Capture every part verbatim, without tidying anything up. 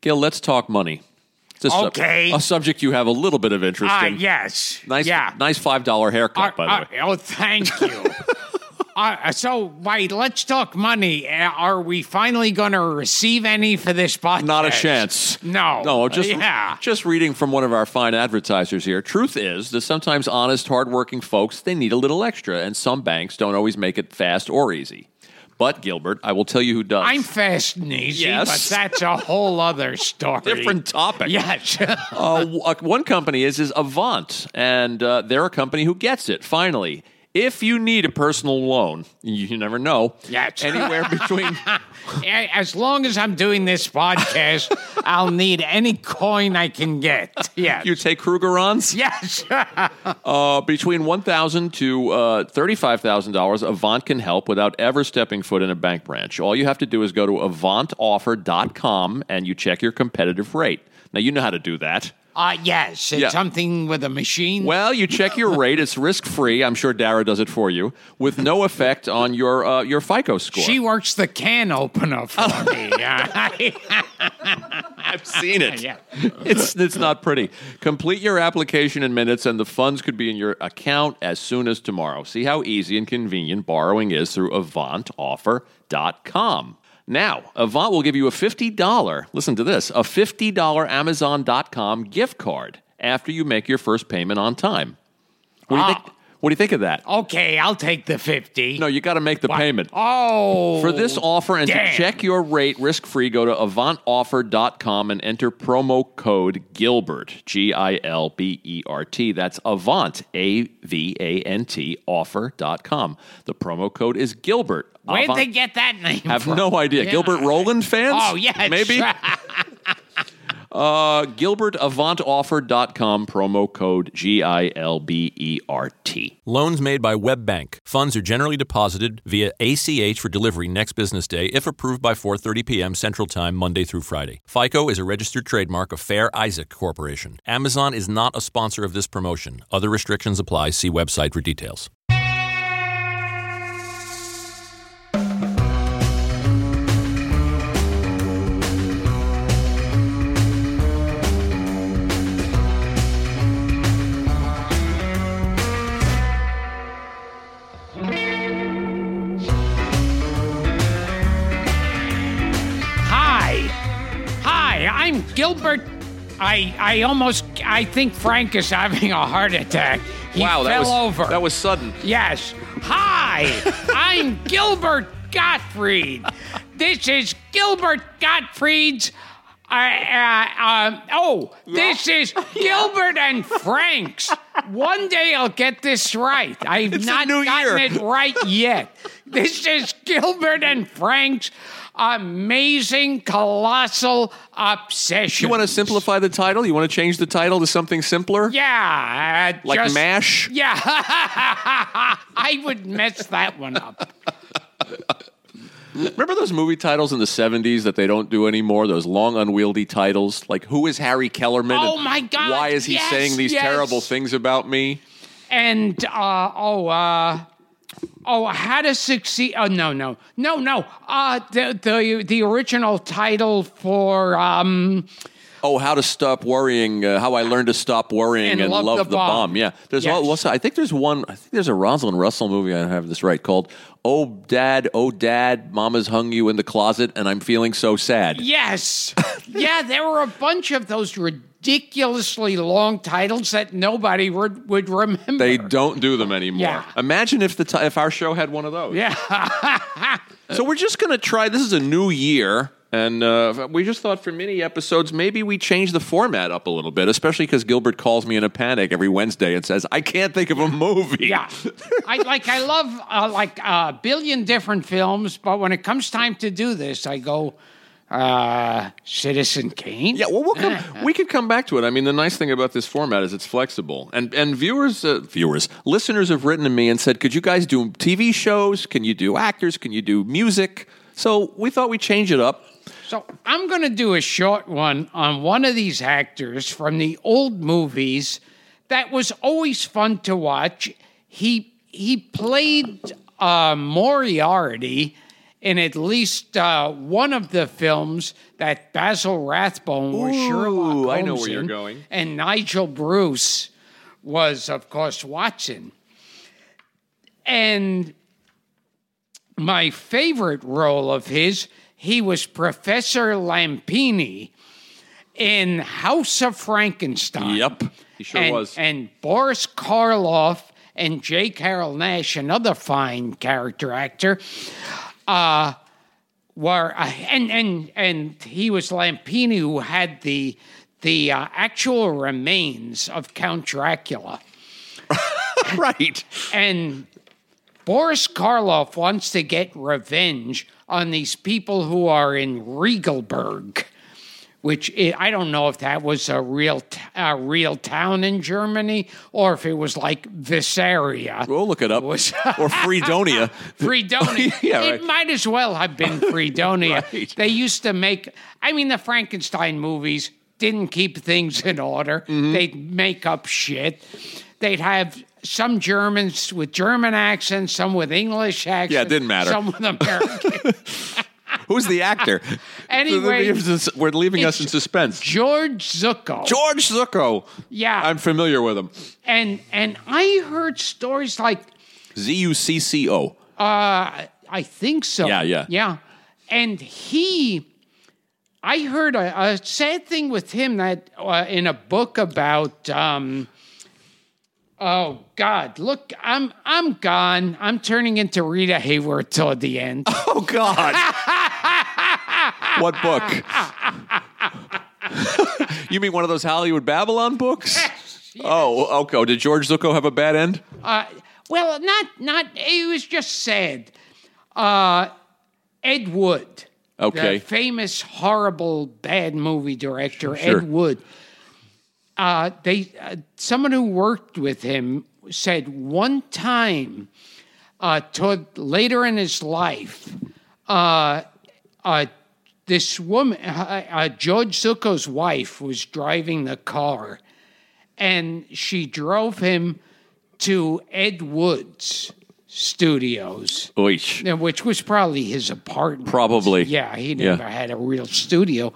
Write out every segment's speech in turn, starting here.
Gil, let's talk money. It's a Okay. Sub- a subject you have a little bit of interest Uh, in. yes. Nice, yeah. nice five dollar haircut, Uh, by the uh, way. Oh, thank you. uh, so, wait, let's talk money. Uh, are we finally going to receive any for this podcast? Not a chance. No. No, just, yeah. just reading from one of our fine advertisers here. Truth is that sometimes honest, hardworking folks, they need a little extra, and some banks don't always make it fast or easy. But, Gilbert, I will tell you who does. I'm fast and easy, Yes. but that's a whole other story. Different topic. Yes. uh, w- uh, one company is is Avant, and uh, they're a company who gets it, finally. If you need a personal loan, you, you never know, Yes. anywhere between... As long as I'm doing this podcast, I'll need any coin I can get. Yes. You take Krugerrands? Yes. Uh, between one thousand dollars to uh, thirty-five thousand dollars, Avant can help without ever stepping foot in a bank branch. All you have to do is go to avant offer dot com and you check your competitive rate. Now, you know how to do that. Uh, yes. It's Yeah. something with a machine. Well, you check your rate. It's risk-free. I'm sure Dara does it for you, with no effect on your uh, your FICO score. She works the can opener for me. I've seen it. Yeah. It's it's not pretty. Complete your application in minutes, and the funds could be in your account as soon as tomorrow. See how easy and convenient borrowing is through avant offer dot com. Now, Avant will give you a fifty dollars, listen to this, a fifty dollars amazon dot com gift card after you make your first payment on time. What do you Ah. think? What do you think of that? Okay, I'll take the fifty. No, you got to make the What? payment. Oh. For this offer and damn. to check your rate risk-free, go to avant offer dot com and enter promo code Gilbert, G I L B E R T. That's Avant, A V A N T, offer dot com. The promo code is Gilbert. Where'd Avant- they get that name Have from? no idea. Yeah. Gilbert Roland fans? Oh, yes. Maybe? uh, Gilbert, avant offer dot com, promo code G I L B E R T. Loans made by WebBank. Funds are generally deposited via A C H for delivery next business day if approved by four thirty p.m. Central Time, Monday through Friday. FICO is a registered trademark of Fair Isaac Corporation. Amazon is not a sponsor of this promotion. Other restrictions apply. See website for details. Hi. Hi, I'm Gilbert. I I almost I think Frank is having a heart attack. He Wow, that fell was over. that was sudden. Yes. Hi, I'm Gilbert Gottfried. This is Gilbert Gottfried's. Uh, uh, um, oh, this is Gilbert and Frank's. One day I'll get this right. I've It's a not new gotten year. it right yet. This is Gilbert and Frank's amazing, colossal obsession. You want to simplify the title? You want to change the title to something simpler? Yeah. Uh, Like just, MASH? Yeah. I would mess that one up. Remember those movie titles in the seventies that they don't do anymore? Those long, unwieldy titles? Like, who is Harry Kellerman? Oh, and my God, Why is he yes, saying these yes. terrible things about me? And, uh, oh, uh, oh, how to succeed. Oh, no, no, no, no. Uh, the, the, the original title for, um, Oh, how to stop worrying, uh, how I learned to stop worrying and, And love, love the, the bomb. bomb. Yeah. There's Yes. all, what's, I think there's one, I think there's a Rosalind Russell movie, I have this right, called Oh, Dad, Oh, Dad, Mama's hung you in the closet and I'm feeling so sad. yes. Yeah, there were a bunch of those ridiculously long titles that nobody would, would remember. They don't do them anymore. Yeah. Imagine if the ti- if our show had one of those. Yeah. So we're just going to try, this is a new year, and uh, we just thought for mini episodes, maybe we change the format up a little bit, especially because Gilbert calls me in a panic every Wednesday and says, I can't think of a movie. Yeah, I like. I love uh, like a billion different films, but when it comes time to do this, I go, uh, Citizen Kane. Yeah, well, we'll come, we could come back to it. I mean, the nice thing about this format is it's flexible. And and viewers, uh, viewers, listeners have written to me and said, could you guys do T V shows? Can you do actors? Can you do music? So we thought we'd change it up. So I'm going to do a short one on one of these actors from the old movies that was always fun to watch. He he played uh, Moriarty in at least uh, one of the films that Basil Rathbone was Ooh, Sherlock Holmes I know where you're in, going. and Nigel Bruce was, of course, Watson. And my favorite role of his, he was Professor Lampini in House of Frankenstein. Yep, he sure and, was. And Boris Karloff and J. Carrol Naish, another fine character actor, uh, were uh, and and and he was Lampini, who had the the uh, actual remains of Count Dracula. Right. And Boris Karloff wants to get revenge on these people who are in Regalberg, which I I don't know if that was a real t- a real town in Germany or if it was like Visaria. We'll look it up. Was- or Fredonia. Fredonia. Yeah, It right. might as well have been Fredonia. Right. They used to make, I mean, the Frankenstein movies didn't keep things in order. Mm-hmm. They'd make up shit. They'd have some Germans with German accents, some with English accents. Yeah, it didn't matter. Some with American. Who's the actor? Anyway, We're leaving us in it's suspense. George Zucco. George Zucco. Yeah. I'm familiar with him. And and I heard stories like, Z U C C O. uh, I think so. Yeah, yeah. Yeah. And he, I heard a, a sad thing with him that uh, in a book about, um, oh God, look, I'm I'm gone. I'm turning into Rita Hayworth toward the end. Oh, God. What book? You mean one of those Hollywood Babylon books? Yes. Oh, okay. Did George Zucco have a bad end? Uh, well, not not. It was just sad. Uh, Ed Wood, Okay. the famous, horrible, bad movie director, Sure. Ed Wood. Uh, they uh, someone who worked with him said one time, uh, toward later in his life, uh, uh, this woman, uh, uh, George Zucco's wife, was driving the car, and she drove him to Ed Wood's studios, Oish. uh, which was probably his apartment. Probably. Yeah, he Yeah. never had a real studio.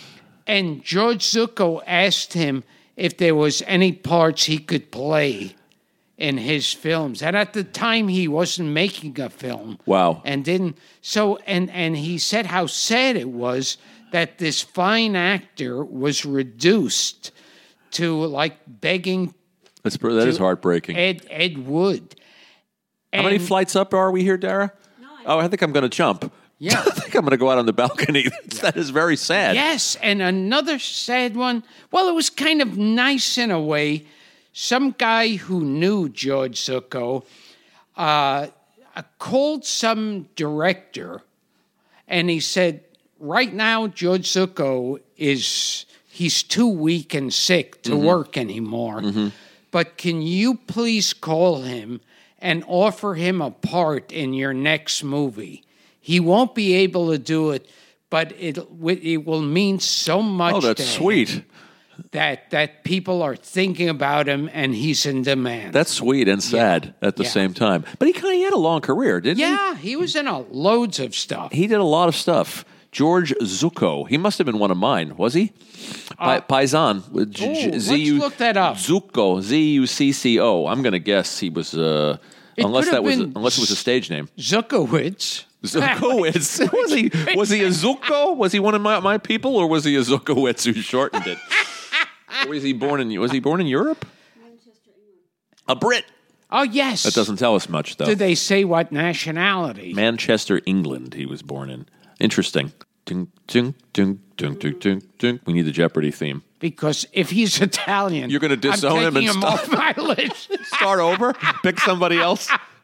And George Zucco asked him if there was any parts he could play in his films. And at the time, he wasn't making a film. Wow. And didn't. So, and, and he said how sad it was that this fine actor was reduced to like begging That's, that is to heartbreaking. Ed, Ed Wood. How many And- flights up are we here, Dara? Oh, I think I'm going to jump. Yeah. I think I'm going to go out on the balcony. That is very sad. Yes, and another sad one. Well, it was kind of nice in a way. Some guy who knew George Zucco uh, called some director, and he said, right now, George Zucco is, he's too weak and sick to work anymore. But can you please call him and offer him a part in your next movie? He won't be able to do it, but it it will mean so much. Oh, that's to him sweet. that that people are thinking about him and he's in demand. That's sweet and sad at the Yeah. same time. But he kind of had a long career, didn't he? yeah, he was in a loads of stuff. He did a lot of stuff. George Zucco. He must have been one of mine, was he? Pa- Paisan. with J- ooh, J- let's Z U look that up. Zucco. Z U C C O. I'm going to guess he was, uh, It unless could that have was, been unless it was a stage name. Zuckowitz. Zuckowitz. was he? Was he a Zucco? Was he one of my, my people, or was he a Zuckowitz who shortened it? Or was he born in? Was he born in Europe? Manchester, England. A Brit. Oh, yes. That doesn't tell us much, though. Did they say what nationality? Manchester, England. He was born in. Interesting. Ding, ding, ding, ding, ding, ding, ding. We need the Jeopardy theme. Because if he's Italian, You're gonna disown I'm him taking and him stop- off my list. Start over. Pick somebody else.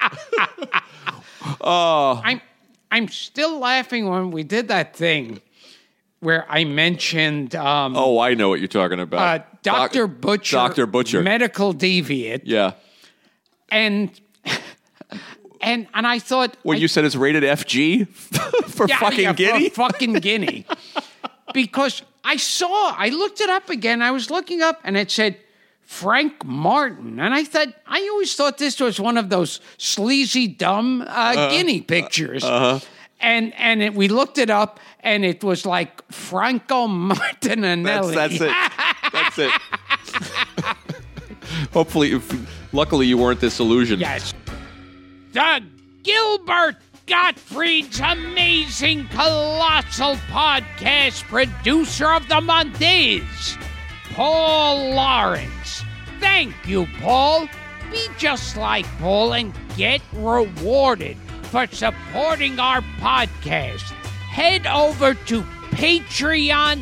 I'm I'm still laughing when we did that thing where I mentioned um, Oh, I know what you're talking about. uh, Doctor Doc- Butcher, Doctor Butcher. medical deviate, Yeah. and and and I thought, When I- you said it's rated F G for yeah, fucking yeah, for Guinea? fucking Guinea, because I saw, I looked it up again. I was looking up, and it said Frank Martin, and I thought, I always thought this was one of those sleazy, dumb uh, Guinea pictures. Uh-huh. And and it, we looked it up, and it was like Franco Martinelli. That's, that's it. That's it. Hopefully, if, luckily you weren't disillusioned. Yes. The Gilbert Gottfried's Amazing Colossal Podcast producer of the month is Paul Lawrence. Thank you, Paul. Be just like Paul and get rewarded for supporting our podcast. Head over to patreon.com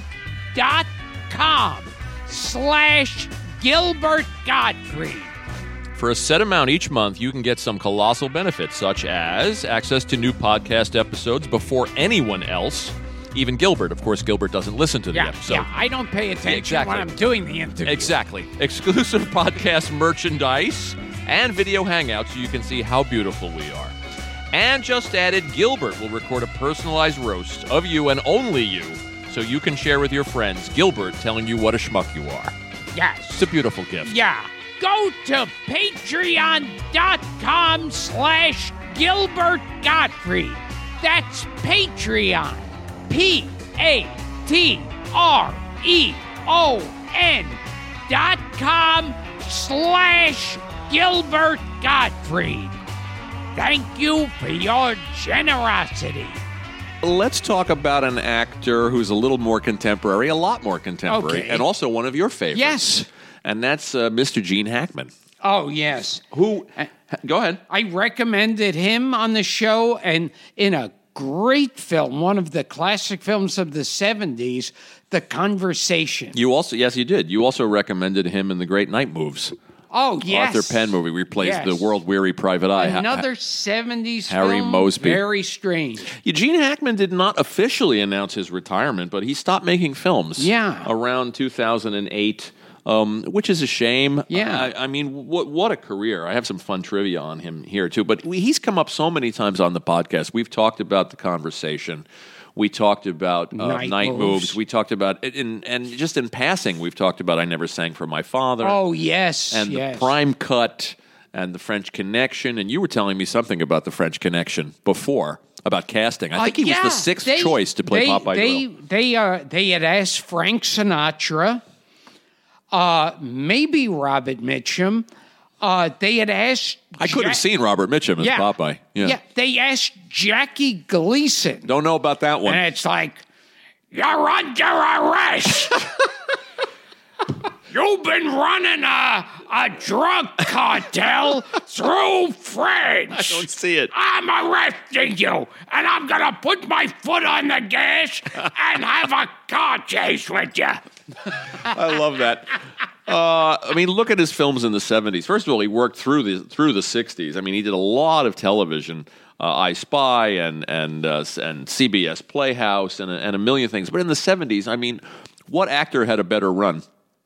slash Gilbert Gottfried. For a set amount each month, you can get some colossal benefits, such as access to new podcast episodes before anyone else, even Gilbert. Of course, Gilbert doesn't listen to the Yeah, episode. yeah, I don't pay attention Exactly. when I'm doing the interview. Exactly. Exclusive podcast merchandise and video hangouts so you can see how beautiful we are. And just added, Gilbert will record a personalized roast of you and only you so you can share with your friends Gilbert telling you what a schmuck you are. Yes. It's a beautiful gift. Yeah. Go to patreon.com slash Gilbert Gottfried. That's Patreon. P A T R E O N dot com slash Gilbert Gottfried. Thank you for your generosity. Let's talk about an actor who's a little more contemporary, a lot more contemporary, Okay. and also one of your favorites. Yes. And that's uh, Mister Gene Hackman. Oh, yes. Who? Go ahead. I recommended him on the show, and in a great film, one of the classic films of the seventies, The Conversation. You also, yes, you did. You also recommended him in The Great Night Moves. Oh, yes. Arthur Penn movie replaced Yes. the world-weary Private Eye. Another seventies Harry film, Mosby. very strange. Eugene Hackman did not officially announce his retirement, but he stopped making films Yeah. around two thousand eight, um, which is a shame. Yeah. I, I mean, what what a career. I have some fun trivia on him here, too. But we, he's come up so many times on the podcast. We've talked about The Conversation. We talked about uh, Night Night, Moves. Moves. We talked about, in, and just in passing, we've talked about I Never Sang for My Father. Oh, yes, And yes. the Prime Cut and the French Connection. And you were telling me something about the French Connection before, about casting. I think Uh, he yeah, was the sixth they- choice to play they, Popeye they, Doyle. They, uh, they had asked Frank Sinatra, uh, maybe Robert Mitchum. Uh, they had asked... I could have Jack- seen Robert Mitchum as yeah, Popeye. Yeah. yeah. They asked Jackie Gleason. Don't know about that one. And it's like, you're under arrest. You've been running a, a drug cartel through France. I don't see it. I'm arresting you, and I'm going to put my foot on the gas and have a car chase with you. I love that. Uh, I mean, look at his films in the seventies. First of all, he worked through the through the sixties. I mean, he did a lot of television, uh, I Spy and and uh, and C B S Playhouse and a, and a million things. But in the seventies, I mean, what actor had a better run?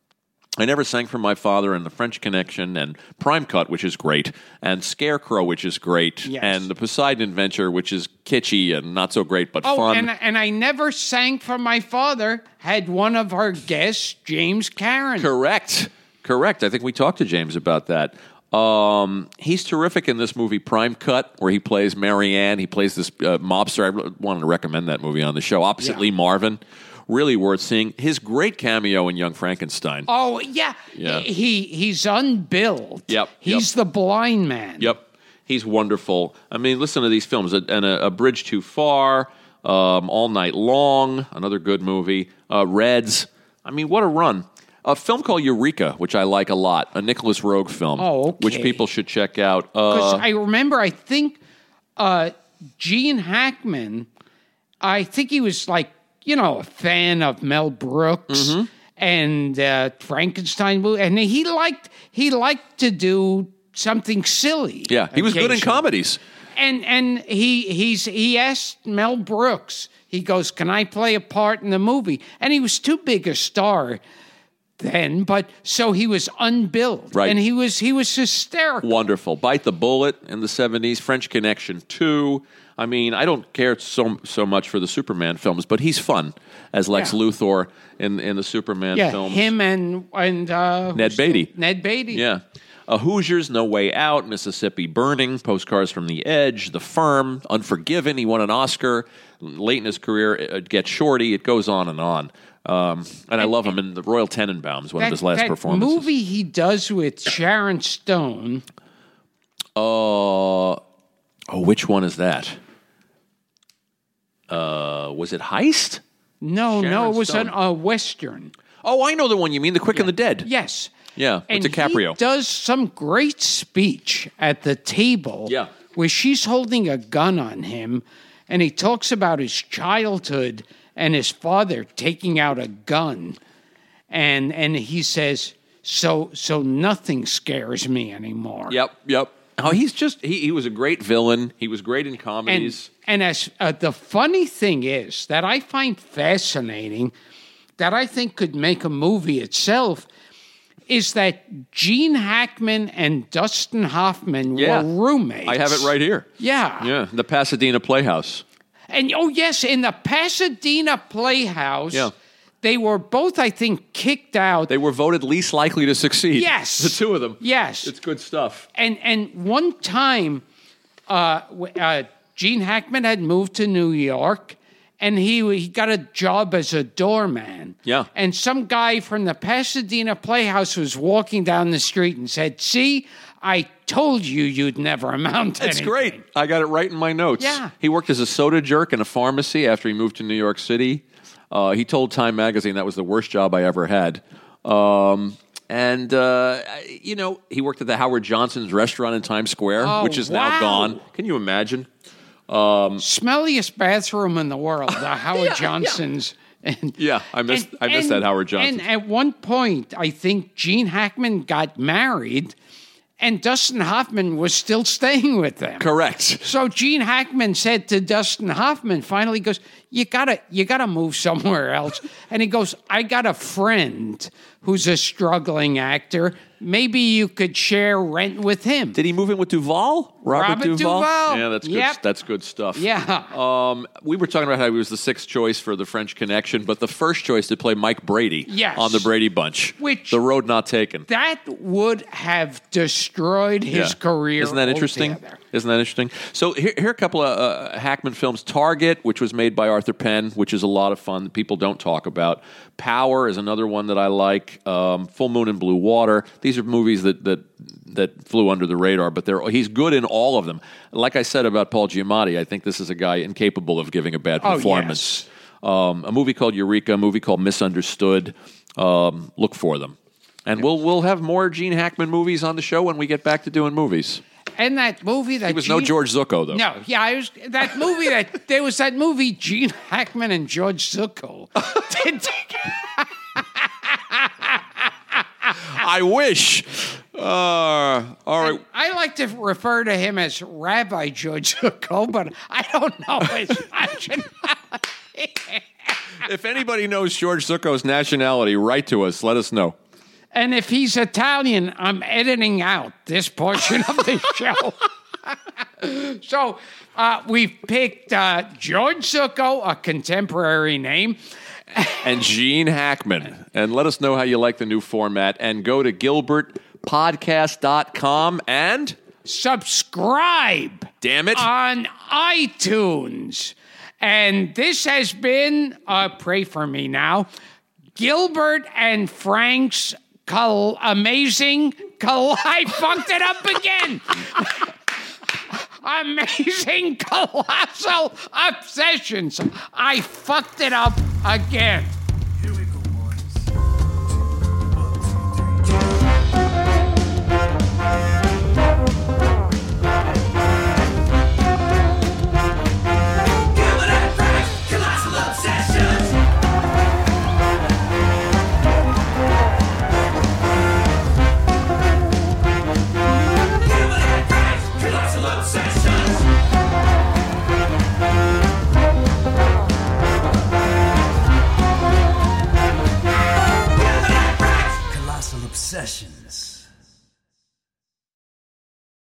I Never Sang for My Father and The French Connection and Prime Cut, which is great, and Scarecrow, which is great, Yes. and The Poseidon Adventure, which is kitschy and not so great, but Oh, fun. and, and I Never Sang for My Father had one of our guests, James Karen. Correct. Correct. I think we talked to James about that. Um, he's terrific in this movie, Prime Cut, where he plays Marianne. He plays this uh, mobster. I wanted to recommend that movie on the show. Opposite Yeah. Lee Marvin. Really worth seeing. His great cameo in Young Frankenstein. Oh, yeah. Yeah. He He's unbilled. Yep, He's yep. the blind man. Yep. He's wonderful. I mean, listen to these films. A- And a, a Bridge Too Far, um, All Night Long, another good movie. Uh, Reds. I mean, what a run. A film called Eureka, which I like a lot. A Nicholas Roeg film. Oh, okay. Which people should check out. Because Uh, I remember, I think uh, Gene Hackman, I think he was like, you know, a fan of Mel Brooks Mm-hmm. and uh, Frankenstein movie, and he liked he liked to do something silly. yeah, he was good in occasionally. comedies. And and he he's he asked Mel Brooks. He goes, "Can I play a part in the movie?" And he was too big a star then, but so he was unbilled, Right. And he was he was hysterical. Wonderful. Bite the Bullet in the seventies. French Connection two. I mean, I don't care so so much for the Superman films, but he's fun as Lex Yeah. Luthor in in the Superman Yeah, films. him and and uh, Ned who's Beatty. the- Ned Beatty. Yeah. Uh, Hoosiers, No Way Out, Mississippi Burning, Postcards from the Edge, The Firm, Unforgiven. He won an Oscar late in his career. uh, Get Shorty. It goes on and on. Um, and I love him in The Royal Tenenbaums, one that, of his last that performances. movie he does with Sharon Stone. Uh, oh, which one is that? Uh, was it Heist? No, Sharon no, it was Stone. an, a Western. Oh, I know the one you mean, The Quick and the Dead. Yes. Yeah, And with DiCaprio. he does some great speech at the table Yeah. where she's holding a gun on him, and he talks about his childhood and his father taking out a gun. And and he says, so so nothing scares me anymore. Yep, yep. Oh, he's just, he, he was a great villain. He was great in comedies. And, and as uh, the funny thing is that I find fascinating, that I think could make a movie itself, is that Gene Hackman and Dustin Hoffman Yeah. were roommates. I have it right here. Yeah. Yeah, the Pasadena Playhouse. And, oh, yes, in the Pasadena Playhouse, Yeah. they were both, I think, kicked out. They were voted least likely to succeed. Yes. The two of them. Yes. It's good stuff. And and one time, uh, w- uh, Gene Hackman had moved to New York, and he he got a job as a doorman. Yeah. And some guy from the Pasadena Playhouse was walking down the street and said, "See, I told you you'd never amount to It's anything." great. I got it right in my notes. Yeah. He worked as a soda jerk in a pharmacy after he moved to New York City. Uh, he told Time Magazine that was the worst job I ever had. Um, and, uh, you know, he worked at the Howard Johnson's restaurant in Times Square, Oh, which is wow. now gone. Can you imagine? Smelliest bathroom in the world, the Howard Johnson's. And, Yeah, I missed, I missed that Howard Johnson. And at one point, I think Gene Hackman got married, and Dustin Hoffman was still staying with them. Correct. So Gene Hackman said to Dustin Hoffman, finally goes, you gotta, you gotta move somewhere else. And he goes, I got a friend who's a struggling actor. Maybe you could share rent with him. Did he move in with Duvall? Robert, Robert Duvall? Duvall. Yeah, that's good. Yep. That's good stuff. Yeah. Um, we were talking about how he was the sixth choice for the French Connection, but the first choice to play Mike Brady Yes. on the Brady Bunch. Which- the road not taken. That would have destroyed his Yeah. career. Isn't that interesting? altogether. Isn't that interesting? So here, here are a couple of uh, Hackman films. Target, which was made by Arthur Penn, which is a lot of fun that people don't talk about. Power is another one that I like. Um, Full Moon and Blue Water. These are movies that that that flew under the radar, but they're he's good in all of them. Like I said about Paul Giamatti, I think this is a guy incapable of giving a bad Oh, performance. Um, a movie called Eureka, a movie called Misunderstood. Um, look for them. And we'll we'll have more Gene Hackman movies on the show when we get back to doing movies. And that movie that He was Gene, no George Zucco, though. No, yeah, I was that movie that there was that movie Gene Hackman and George Zucco. did I wish. Uh, all right. I like to refer to him as Rabbi George Zucco, but I don't know his nationality. If anybody knows George Zucco's nationality, write to us. Let us know. And if he's Italian, I'm editing out this portion of the show. So uh, we've picked uh, George Zucco, a contemporary name. And Gene Hackman. And let us know how you like the new format. And go to Gilbert Podcast dot com and Subscribe. Damn it. On iTunes. And this has been, uh, pray for me now, Gilbert and Frank's col- amazing, col- I fucked it up again. Amazing colossal obsessions. I fucked it up again.